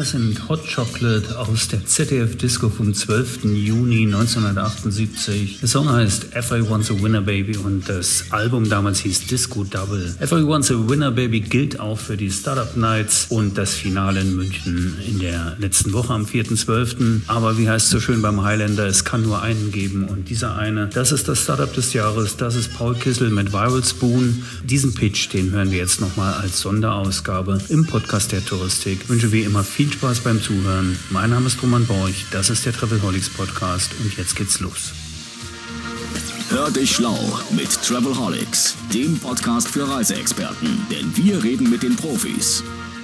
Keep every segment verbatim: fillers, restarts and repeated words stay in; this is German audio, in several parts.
das sind Hot Chocolate aus der Z D F-Disco vom zwölften Juni neunzehnhundertachtundsiebzig. Der Song heißt Everyone's a Winner Baby und das Album damals hieß Disco Double. Everyone's a Winner Baby gilt auch für die Startup Nights und das Finale in München in der letzten Woche am vierten zwölften Aber wie heißt es so schön beim Highlander, es kann nur einen geben und dieser eine, das ist das Startup des Jahres, das ist Paul Kissel mit Viral Spoon. Diesen Pitch, den hören wir jetzt nochmal als Sonderausgabe im Podcast der Touristik. Ich wünsche wie immer viel Spaß beim Zuhören. Mein Name ist Roman Borch, das ist der Travelholics Podcast und jetzt geht's los. Hör dich schlau mit Travelholics, dem Podcast für Reiseexperten, denn wir reden mit den Profis.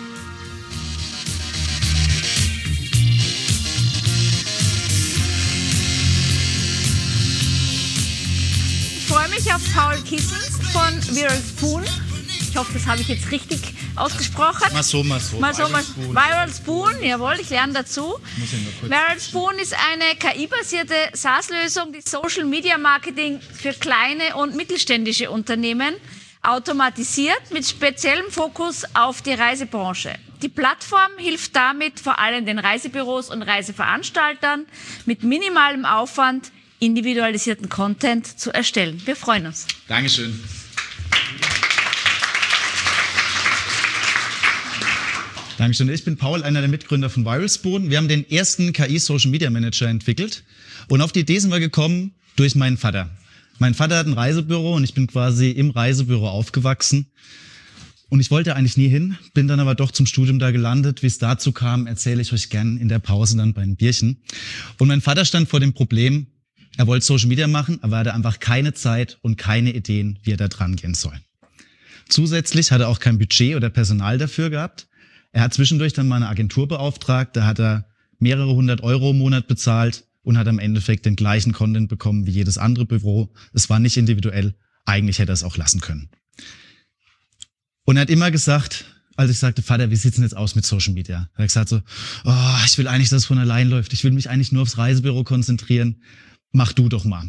Ich freue mich auf Paul Kissel von Viral Spoon. Ich hoffe, das habe ich jetzt richtig ausgesprochen. Mal so, mal so. Mal so, mal so. Viral Spoon, jawohl, ich lerne dazu. Viral Spoon ist eine K I-basierte SaaS-Lösung, die Social Media Marketing für kleine und mittelständische Unternehmen automatisiert mit speziellem Fokus auf die Reisebranche. Die Plattform hilft damit vor allem den Reisebüros und Reiseveranstaltern mit minimalem Aufwand individualisierten Content zu erstellen. Wir freuen uns. Dankeschön. Dankeschön. Ich bin Paul, einer der Mitgründer von Viral Spoon. Wir haben den ersten K I-Social Media Manager entwickelt und auf die Idee sind wir gekommen durch meinen Vater. Mein Vater hat ein Reisebüro und ich bin quasi im Reisebüro aufgewachsen und ich wollte eigentlich nie hin, bin dann aber doch zum Studium da gelandet. Wie es dazu kam, erzähle ich euch gern in der Pause dann bei einem Bierchen. Und mein Vater stand vor dem Problem, er wollte Social Media machen, aber er hatte einfach keine Zeit und keine Ideen, wie er da dran gehen soll. Zusätzlich hat er auch kein Budget oder Personal dafür gehabt. Er hat zwischendurch dann mal eine Agentur beauftragt, da hat er mehrere hundert Euro im Monat bezahlt und hat am Endeffekt den gleichen Content bekommen wie jedes andere Büro. Es war nicht individuell, eigentlich hätte er es auch lassen können. Und er hat immer gesagt, als ich sagte, Vater, wie sieht's denn jetzt aus mit Social Media? Er hat gesagt so, oh, ich will eigentlich, dass es von allein läuft. Ich will mich eigentlich nur aufs Reisebüro konzentrieren. Mach du doch mal.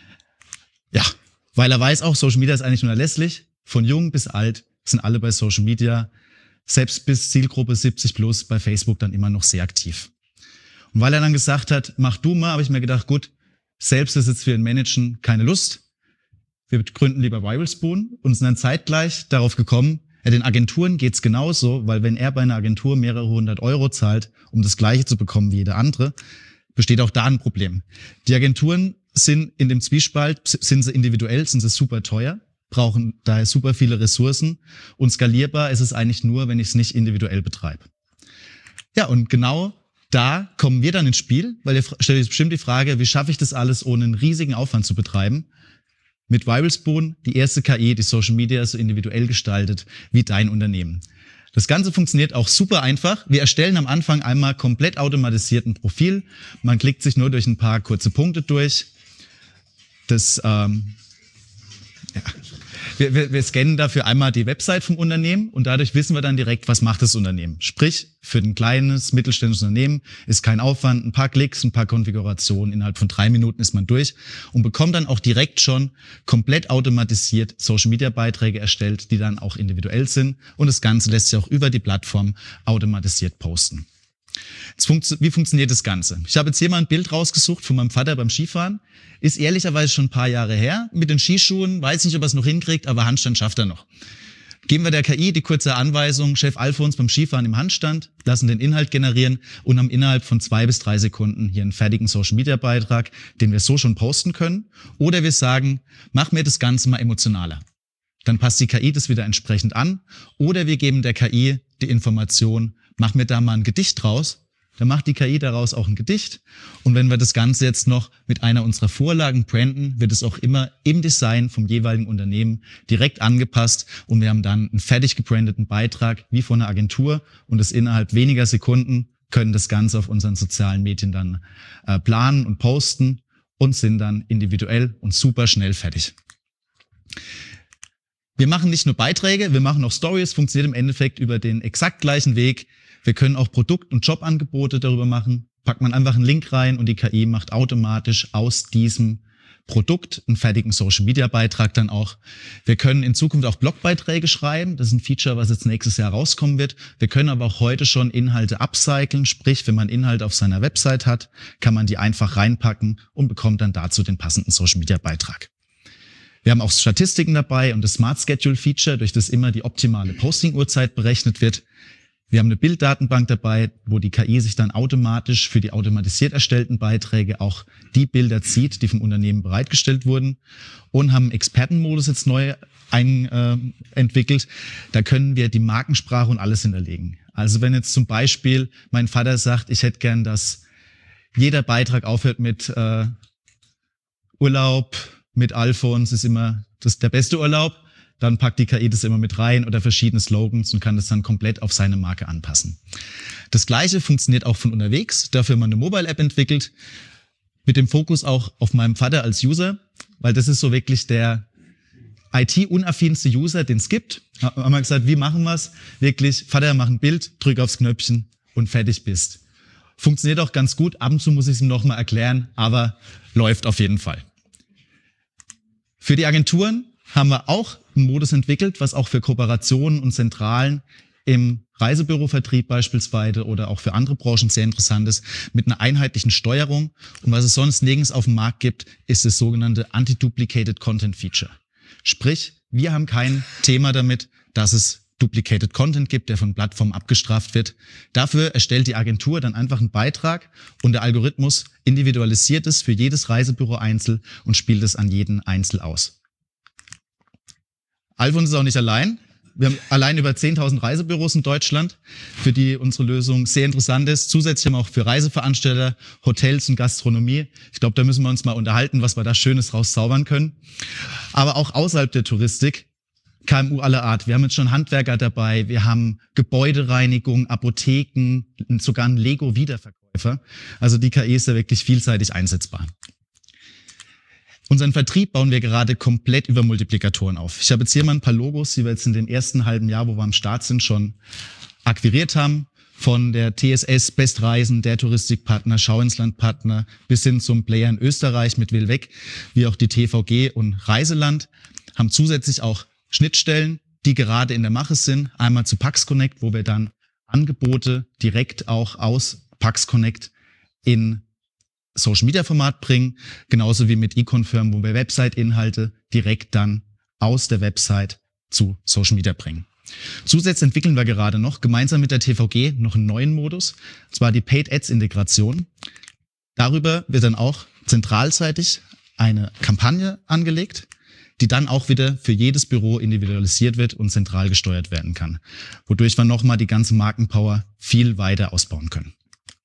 Ja, weil er weiß auch, Social Media ist eigentlich unerlässlich. Von jung bis alt sind alle bei Social Media. Selbst bis Zielgruppe siebzig plus bei Facebook dann immer noch sehr aktiv. Und weil er dann gesagt hat, mach du mal, habe ich mir gedacht, gut, selbst ist jetzt für den Managen keine Lust. Wir gründen lieber Viral Spoon und sind dann zeitgleich darauf gekommen, ja, den Agenturen geht's genauso, weil wenn er bei einer Agentur mehrere hundert Euro zahlt, um das Gleiche zu bekommen wie jeder andere, besteht auch da ein Problem. Die Agenturen sind in dem Zwiespalt, sind sie individuell, sind sie super teuer, brauchen daher super viele Ressourcen und skalierbar ist es eigentlich nur, wenn ich es nicht individuell betreibe. Ja, und genau da kommen wir dann ins Spiel, weil ihr stellt euch bestimmt die Frage, wie schaffe ich das alles, ohne einen riesigen Aufwand zu betreiben? Mit Viral Spoon, die erste K I, die Social Media so individuell gestaltet wie dein Unternehmen. Das Ganze funktioniert auch super einfach. Wir erstellen am Anfang einmal komplett automatisiert ein Profil. Man klickt sich nur durch ein paar kurze Punkte durch. Das ähm, Ja. Wir, wir, wir scannen dafür einmal die Website vom Unternehmen und dadurch wissen wir dann direkt, was macht das Unternehmen. Sprich, für ein kleines, mittelständisches Unternehmen ist kein Aufwand, ein paar Klicks, ein paar Konfigurationen, innerhalb von drei Minuten ist man durch und bekommt dann auch direkt schon komplett automatisiert Social-Media-Beiträge erstellt, die dann auch individuell sind und das Ganze lässt sich auch über die Plattform automatisiert posten. Funktio- Wie funktioniert das Ganze? Ich habe jetzt hier mal ein Bild rausgesucht von meinem Vater beim Skifahren. Ist ehrlicherweise schon ein paar Jahre her. Mit den Skischuhen, weiß nicht, ob er es noch hinkriegt, aber Handstand schafft er noch. Geben wir der K I die kurze Anweisung, Chef Alfons beim Skifahren im Handstand, lassen den Inhalt generieren und haben innerhalb von zwei bis drei Sekunden hier einen fertigen Social-Media-Beitrag, den wir so schon posten können. Oder wir sagen, mach mir das Ganze mal emotionaler. Dann passt die K I das wieder entsprechend an. Oder wir geben der K I die Information, mach mir da mal ein Gedicht draus. Dann macht die K I daraus auch ein Gedicht. Und wenn wir das Ganze jetzt noch mit einer unserer Vorlagen branden, wird es auch immer im Design vom jeweiligen Unternehmen direkt angepasst. Und wir haben dann einen fertig gebrandeten Beitrag wie von einer Agentur. Und das innerhalb weniger Sekunden können das Ganze auf unseren sozialen Medien dann äh, planen und posten und sind dann individuell und super schnell fertig. Wir machen nicht nur Beiträge, wir machen auch Stories, funktioniert im Endeffekt über den exakt gleichen Weg. Wir können auch Produkt- und Jobangebote darüber machen. Packt man einfach einen Link rein und die K I macht automatisch aus diesem Produkt, einen fertigen Social-Media-Beitrag dann auch. Wir können in Zukunft auch Blogbeiträge schreiben. Das ist ein Feature, was jetzt nächstes Jahr rauskommen wird. Wir können aber auch heute schon Inhalte upcyclen. Sprich, wenn man Inhalte auf seiner Website hat, kann man die einfach reinpacken und bekommt dann dazu den passenden Social-Media-Beitrag. Wir haben auch Statistiken dabei und das Smart Schedule Feature, durch das immer die optimale Posting-Uhrzeit berechnet wird. Wir haben eine Bilddatenbank dabei, wo die K I sich dann automatisch für die automatisiert erstellten Beiträge auch die Bilder zieht, die vom Unternehmen bereitgestellt wurden, und haben einen Expertenmodus jetzt neu ein, äh, entwickelt. Da können wir die Markensprache und alles hinterlegen. Also wenn jetzt zum Beispiel mein Vater sagt, ich hätte gern, dass jeder Beitrag aufhört mit äh, Urlaub mit Alfons ist immer das der beste Urlaub, dann packt die K I das immer mit rein oder verschiedene Slogans und kann das dann komplett auf seine Marke anpassen. Das Gleiche funktioniert auch von unterwegs. Dafür haben wir eine Mobile-App entwickelt, mit dem Fokus auch auf meinem Vater als User, weil das ist so wirklich der I T-unaffinste User, den es gibt. Haben wir gesagt, wie machen wir es? Wirklich, Vater, mach ein Bild, drück aufs Knöpfchen und fertig bist. Funktioniert auch ganz gut. Ab und zu muss ich es ihm nochmal erklären, aber läuft auf jeden Fall. Für die Agenturen haben wir auch einen Modus entwickelt, was auch für Kooperationen und Zentralen im Reisebürovertrieb beispielsweise oder auch für andere Branchen sehr interessant ist, mit einer einheitlichen Steuerung. Und was es sonst nirgends auf dem Markt gibt, ist das sogenannte Anti-Duplicated Content Feature. Sprich, wir haben kein Thema damit, dass es Duplicated Content gibt, der von Plattformen abgestraft wird. Dafür erstellt die Agentur dann einfach einen Beitrag und der Algorithmus individualisiert es für jedes Reisebüro einzeln und spielt es an jeden einzeln aus. Alfons ist auch nicht allein. Wir haben allein über zehntausend Reisebüros in Deutschland, für die unsere Lösung sehr interessant ist. Zusätzlich haben wir auch für Reiseveranstalter, Hotels und Gastronomie. Ich glaube, da müssen wir uns mal unterhalten, was wir da Schönes rauszaubern können. Aber auch außerhalb der Touristik, K M U aller Art. Wir haben jetzt schon Handwerker dabei, wir haben Gebäudereinigung, Apotheken, sogar einen Lego-Wiederverkäufer. Also die K I ist da wirklich vielseitig einsetzbar. Unseren Vertrieb bauen wir gerade komplett über Multiplikatoren auf. Ich habe jetzt hier mal ein paar Logos, die wir jetzt in dem ersten halben Jahr, wo wir am Start sind, schon akquiriert haben. Von der T S S, Bestreisen, der Touristikpartner, Schau ins Land Partner bis hin zum Player in Österreich mit Willweg, wie auch die T V G und Reiseland, haben zusätzlich auch Schnittstellen, die gerade in der Mache sind. Einmal zu Pax Connect, wo wir dann Angebote direkt auch aus Pax Connect in Social-Media-Format bringen, genauso wie mit eConfirm, wo wir Website-Inhalte direkt dann aus der Website zu Social-Media bringen. Zusätzlich entwickeln wir gerade noch gemeinsam mit der T V G noch einen neuen Modus, und zwar die Paid-Ads-Integration. Darüber wird dann auch zentralseitig eine Kampagne angelegt, die dann auch wieder für jedes Büro individualisiert wird und zentral gesteuert werden kann, wodurch wir nochmal die ganze Markenpower viel weiter ausbauen können.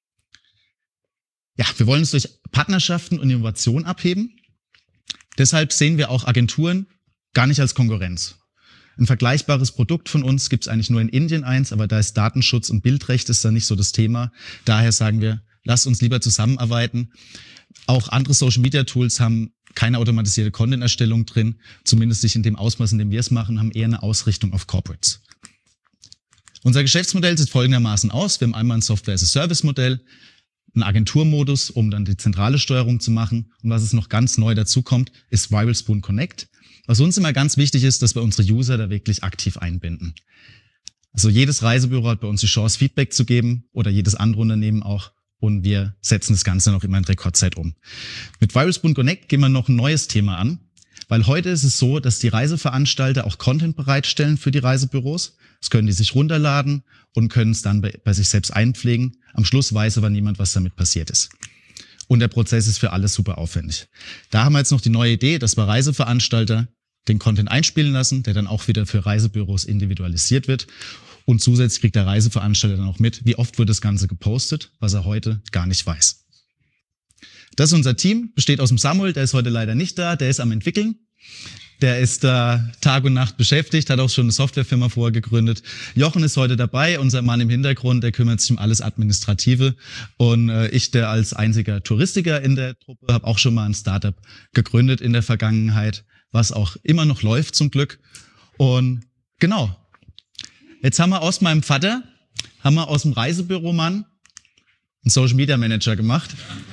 Ja, wir wollen uns durch Partnerschaften und Innovation abheben. Deshalb sehen wir auch Agenturen gar nicht als Konkurrenz. Ein vergleichbares Produkt von uns gibt es eigentlich nur in Indien eins, aber da ist Datenschutz und Bildrecht ist da nicht so das Thema. Daher sagen wir, lasst uns lieber zusammenarbeiten. Auch andere Social-Media-Tools haben keine automatisierte Content-Erstellung drin, zumindest nicht in dem Ausmaß, in dem wir es machen, haben eher eine Ausrichtung auf Corporates. Unser Geschäftsmodell sieht folgendermaßen aus. Wir haben einmal ein Software-as-a-Service-Modell, einen Agenturmodus, um dann die zentrale Steuerung zu machen. Und was es noch ganz neu dazu kommt, ist Viral Spoon Connect. Was uns immer ganz wichtig ist, dass wir unsere User da wirklich aktiv einbinden. Also jedes Reisebüro hat bei uns die Chance, Feedback zu geben oder jedes andere Unternehmen auch. Und wir setzen das Ganze noch immer in Rekordzeit um. Mit Viral Spoon Connect gehen wir noch ein neues Thema an, weil heute ist es so, dass die Reiseveranstalter auch Content bereitstellen für die Reisebüros. Das können die sich runterladen und können es dann bei, bei sich selbst einpflegen. Am Schluss weiß aber niemand, was damit passiert ist. Und der Prozess ist für alle super aufwendig. Da haben wir jetzt noch die neue Idee, dass wir Reiseveranstalter den Content einspielen lassen, der dann auch wieder für Reisebüros individualisiert wird. Und zusätzlich kriegt der Reiseveranstalter dann auch mit, wie oft wird das Ganze gepostet, was er heute gar nicht weiß. Das ist unser Team, besteht aus dem Samuel, der ist heute leider nicht da, der ist am Entwickeln. Der ist da Tag und Nacht beschäftigt, hat auch schon eine Softwarefirma vorher gegründet. Jochen ist heute dabei, unser Mann im Hintergrund, der kümmert sich um alles Administrative. Und äh, ich, der als einziger Touristiker in der Truppe, habe auch schon mal ein Startup gegründet in der Vergangenheit, was auch immer noch läuft zum Glück. Und genau, jetzt haben wir aus meinem Vater, haben wir aus dem Reisebüromann einen Social Media Manager gemacht.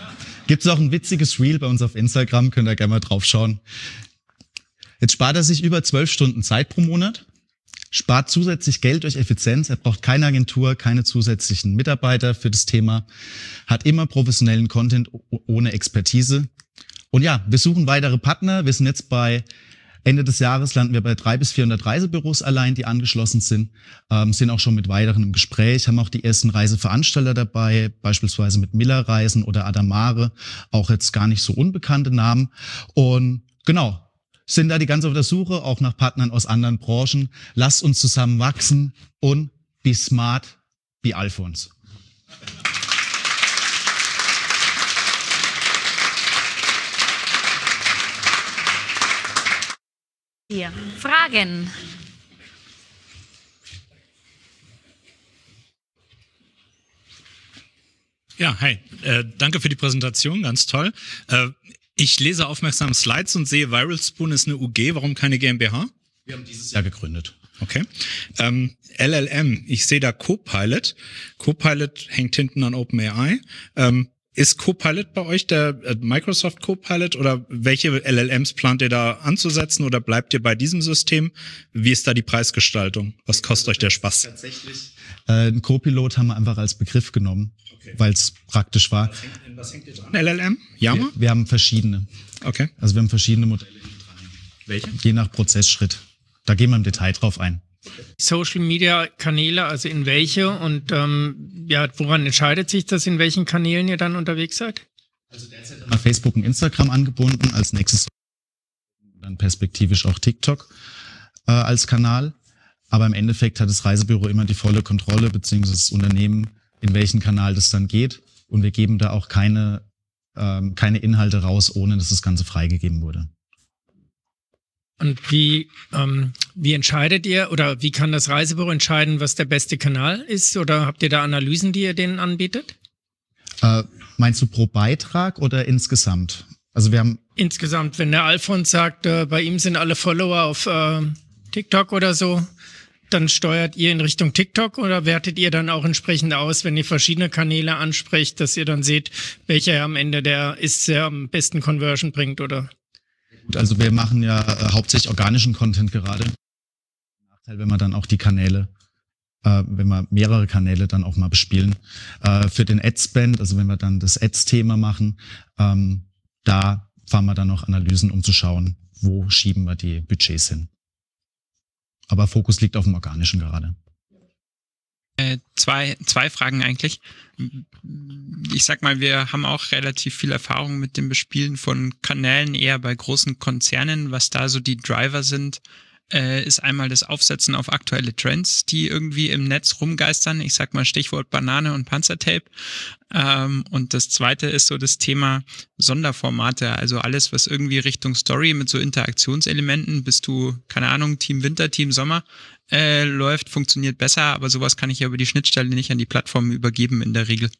Gibt es auch ein witziges Reel bei uns auf Instagram, könnt ihr gerne mal drauf schauen. Jetzt spart er sich über zwölf Stunden Zeit pro Monat, spart zusätzlich Geld durch Effizienz, er braucht keine Agentur, keine zusätzlichen Mitarbeiter für das Thema, hat immer professionellen Content ohne Expertise. Und ja, wir suchen weitere Partner, wir sind jetzt bei Ende des Jahres landen wir bei dreihundert bis vierhundert Reisebüros allein, die angeschlossen sind, ähm, sind auch schon mit weiteren im Gespräch, haben auch die ersten Reiseveranstalter dabei, beispielsweise mit Miller Reisen oder Adamare, auch jetzt gar nicht so unbekannte Namen. Und genau, sind da die ganze auf der Suche, auch nach Partnern aus anderen Branchen. Lasst uns zusammen wachsen und be smart, be Alfons. Hier. Fragen? Ja, hi. Äh, danke für die Präsentation, ganz toll. Äh, ich lese aufmerksam Slides und sehe, ViralSpoon ist eine U G, warum keine GmbH? Wir haben dieses Jahr gegründet. Okay. Ähm, L L M, ich sehe da Copilot. Copilot hängt hinten an OpenAI. Ähm, Ist Copilot bei euch der äh, Microsoft Copilot oder welche L L Ms plant ihr da anzusetzen oder bleibt ihr bei diesem System? Wie ist da die Preisgestaltung? Was kostet euch der Spaß? Tatsächlich. Äh, ein Copilot haben wir einfach als Begriff genommen, okay, weil es praktisch war. Was hängt, was hängt ihr dran? L L M? Yammer? Wir, wir haben verschiedene. Okay. Also wir haben verschiedene Modelle. Welche? Je nach Prozessschritt. Da gehen wir im Detail drauf ein. Social-Media-Kanäle, also in welche und ähm, ja, woran entscheidet sich das, in welchen Kanälen ihr dann unterwegs seid? Also derzeit haben wir Facebook und Instagram angebunden, als nächstes dann perspektivisch auch TikTok äh, als Kanal. Aber im Endeffekt hat das Reisebüro immer die volle Kontrolle, beziehungsweise das Unternehmen, in welchen Kanal das dann geht. Und wir geben da auch keine, ähm, keine Inhalte raus, ohne dass das Ganze freigegeben wurde. Und wie, ähm, wie entscheidet ihr oder wie kann das Reisebüro entscheiden, was der beste Kanal ist? Oder habt ihr da Analysen, die ihr denen anbietet? Äh, meinst du pro Beitrag oder insgesamt? Also wir haben insgesamt, wenn der Alfons sagt, äh, bei ihm sind alle Follower auf äh, TikTok oder so, dann steuert ihr in Richtung TikTok oder wertet ihr dann auch entsprechend aus, wenn ihr verschiedene Kanäle ansprecht, dass ihr dann seht, welcher am Ende der ist, der am besten Conversion bringt, oder? Also wir machen ja äh, hauptsächlich organischen Content gerade. Nachteil, wenn wir dann auch die Kanäle, äh, wenn wir mehrere Kanäle dann auch mal bespielen. Äh, für den Ad-Spend, also wenn wir dann das Ads-Thema machen, ähm, da fahren wir dann noch Analysen, um zu schauen, wo schieben wir die Budgets hin. Aber Fokus liegt auf dem Organischen gerade. Äh, zwei, zwei Fragen eigentlich. Ich sag mal, wir haben auch relativ viel Erfahrung mit dem Bespielen von Kanälen, eher bei großen Konzernen. Was da so die Driver sind, äh, ist einmal das Aufsetzen auf aktuelle Trends, die irgendwie im Netz rumgeistern. Ich sag mal Stichwort Banane und Panzertape. Ähm, und das zweite ist so das Thema Sonderformate, also alles, was irgendwie Richtung Story mit so Interaktionselementen, bist du, keine Ahnung, Team Winter, Team Sommer, äh, läuft, funktioniert besser, aber sowas kann ich ja über die Schnittstelle nicht an die Plattform übergeben in der Regel.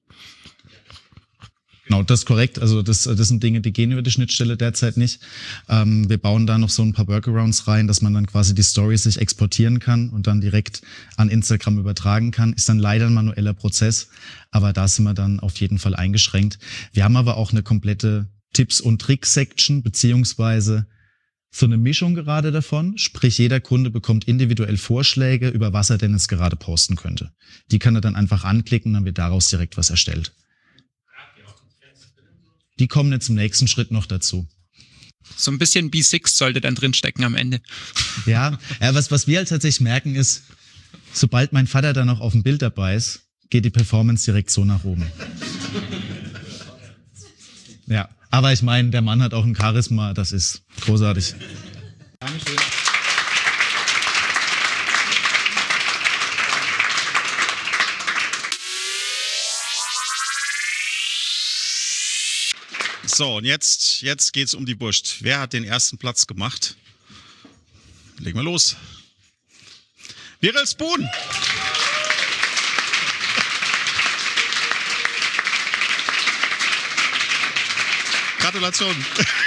Genau, das ist korrekt. Also das, das sind Dinge, die gehen über die Schnittstelle derzeit nicht. Ähm, wir bauen da noch so ein paar Workarounds rein, dass man dann quasi die Stories sich exportieren kann und dann direkt an Instagram übertragen kann. Ist dann leider ein manueller Prozess, aber da sind wir dann auf jeden Fall eingeschränkt. Wir haben aber auch eine komplette Tipps- und Tricks-Section, beziehungsweise so eine Mischung gerade davon. Sprich, jeder Kunde bekommt individuell Vorschläge, über was er denn jetzt gerade posten könnte. Die kann er dann einfach anklicken und dann wird daraus direkt was erstellt. Die kommen jetzt im nächsten Schritt noch dazu. So ein bisschen B sechs sollte dann drinstecken am Ende. Ja, ja was, was wir halt tatsächlich merken ist, sobald mein Vater dann noch auf dem Bild dabei ist, geht die Performance direkt so nach oben. Ja, aber ich meine, der Mann hat auch ein Charisma, das ist großartig. Dankeschön. So, und jetzt, jetzt geht's um die Wurst. Wer hat den ersten Platz gemacht? Legen wir los. ViralSpoon! Gratulation!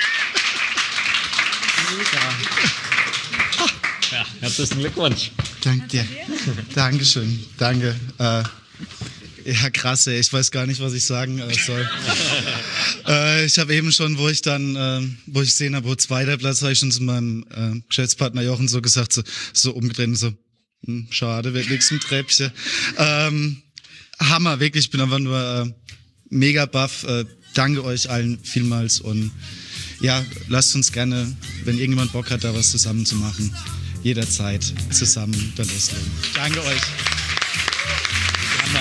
Ja, herzlichen Glückwunsch. Danke dir. Dankeschön. Danke. Äh, ja, krass, ey. Ich weiß gar nicht, was ich sagen äh, soll. äh, ich habe eben schon, wo ich dann, äh, wo ich gesehen habe, wo zweiter Platz, habe ich schon zu meinem äh, Geschäftspartner Jochen so gesagt, so, so umgedreht und so, hm, schade, wird nichts im Treppchen. Ähm, Hammer, wirklich, ich bin einfach nur äh, mega baff. Äh, danke euch allen vielmals und ja, lasst uns gerne, wenn irgendjemand Bock hat, da was zusammen zu machen, jederzeit zusammen da loslegen. Danke euch. Hammer.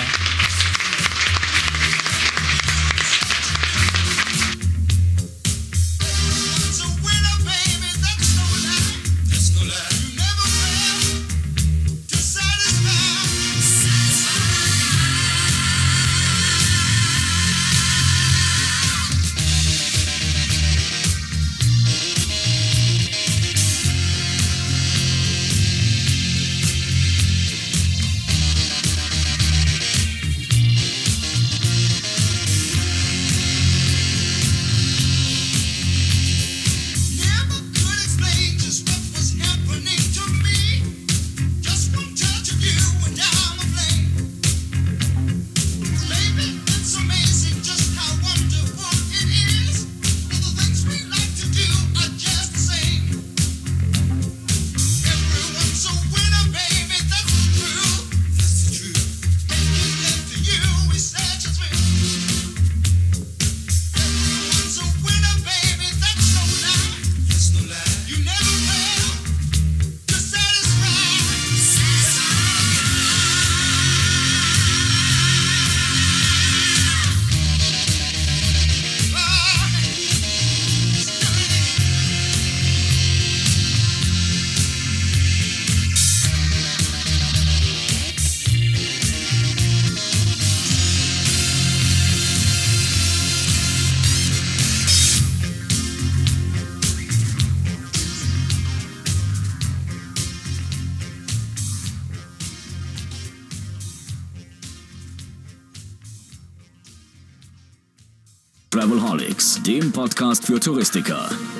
Travelholics, dem Podcast für Touristiker.